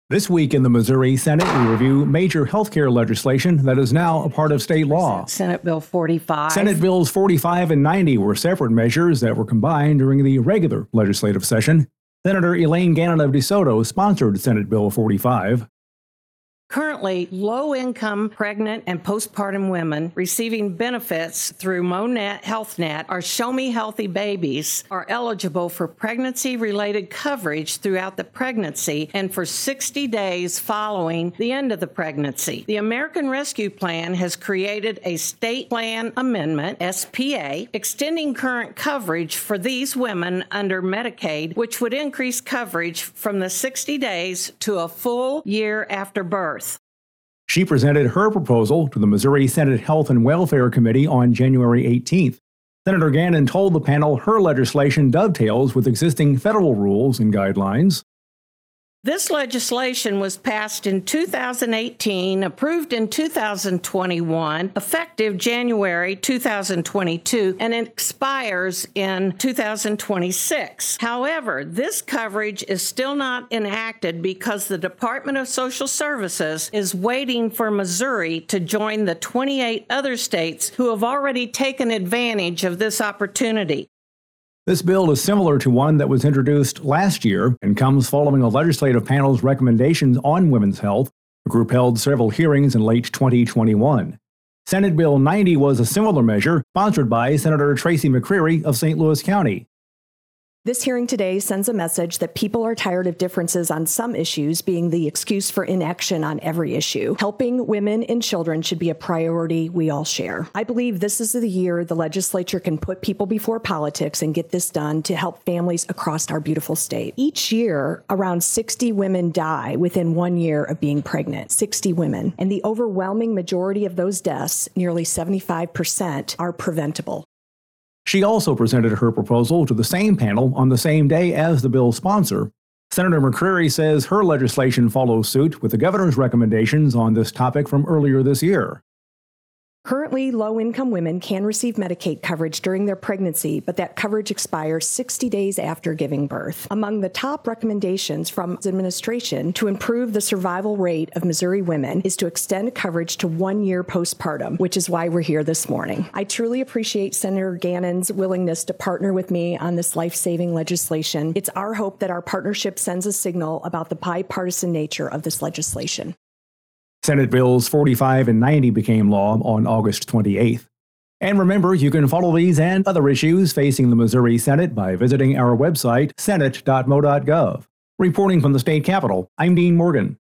This week in the Missouri Senate, we review major healthcare legislation that is now a part of state law. Senate Bill 45. Senate Bills 45 and 90 were separate measures that were combined during the regular legislative session. Senator Elaine Gannon of DeSoto sponsored Senate Bill 45. Currently, low-income pregnant and postpartum women receiving benefits through MoNet HealthNet or Show Me Healthy Babies are eligible for pregnancy-related coverage throughout the pregnancy and for 60 days following the end of the pregnancy. The American Rescue Plan has created a state plan amendment, SPA, extending current coverage for these women under Medicaid, which would increase coverage from the 60 days to a full year after birth. She presented her proposal to the Missouri Senate Health and Welfare Committee on January 18th. Senator Gannon told the panel her legislation dovetails with existing federal rules and guidelines. This legislation was passed in 2018, approved in 2021, effective January 2022, and it expires in 2026. However, this coverage is still not enacted because the Department of Social Services is waiting for Missouri to join the 28 other states who have already taken advantage of this opportunity. This bill is similar to one that was introduced last year and comes following a legislative panel's recommendations on women's health. The group held several hearings in late 2021. Senate Bill 90 was a similar measure sponsored by Senator Tracy McCreary of St. Louis County. This hearing today sends a message that people are tired of differences on some issues being the excuse for inaction on every issue. Helping women and children should be a priority we all share. I believe this is the year the legislature can put people before politics and get this done to help families across our beautiful state. Each year, around 60 women die within 1 year of being pregnant. 60 women. And the overwhelming majority of those deaths, nearly 75%, are preventable. She also presented her proposal to the same panel on the same day as the bill's sponsor. Senator McCreary says her legislation follows suit with the governor's recommendations on this topic from earlier this year. Currently, low-income women can receive Medicaid coverage during their pregnancy, but that coverage expires 60 days after giving birth. Among the top recommendations from the administration to improve the survival rate of Missouri women is to extend coverage to 1 year postpartum, which is why we're here this morning. I truly appreciate Senator Gannon's willingness to partner with me on this life-saving legislation. It's our hope that our partnership sends a signal about the bipartisan nature of this legislation. Senate Bills 45 and 90 became law on August 28th. And remember, you can follow these and other issues facing the Missouri Senate by visiting our website, senate.mo.gov. Reporting from the state capitol, I'm Dean Morgan.